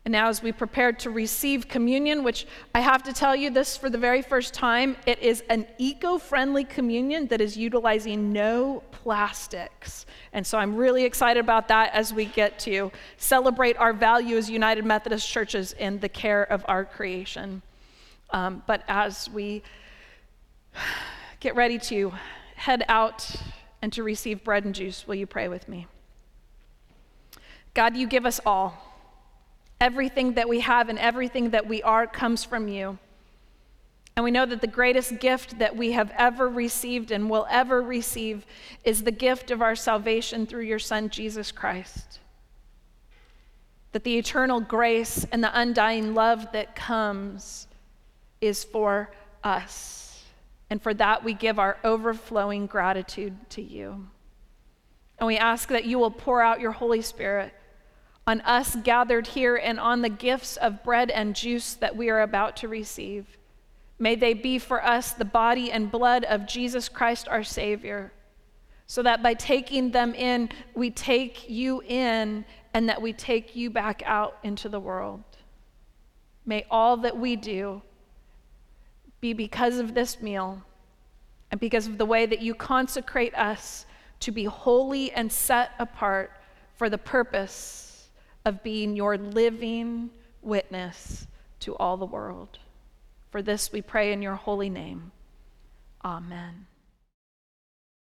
And now as we prepare to receive communion, which I have to tell you this for the very first time, it is an eco-friendly communion that is utilizing no plastics. And so I'm really excited about that as we get to celebrate our value as United Methodist Churches in the care of our creation. But as we get ready to head out and to receive bread and juice, will you pray with me? God, you give us all. Everything that we have and everything that we are comes from you. And we know that the greatest gift that we have ever received and will ever receive is the gift of our salvation through your Son, Jesus Christ. That the eternal grace and the undying love that comes is for us. And for that, we give our overflowing gratitude to you. And we ask that you will pour out your Holy Spirit on us gathered here and on the gifts of bread and juice that we are about to receive. May they be for us the body and blood of Jesus Christ our Savior, so that by taking them in, we take you in, and that we take you back out into the world. May all that we do be because of this meal and because of the way that you consecrate us to be holy and set apart for the purpose of being your living witness to all the world. For this we pray in your holy name. Amen.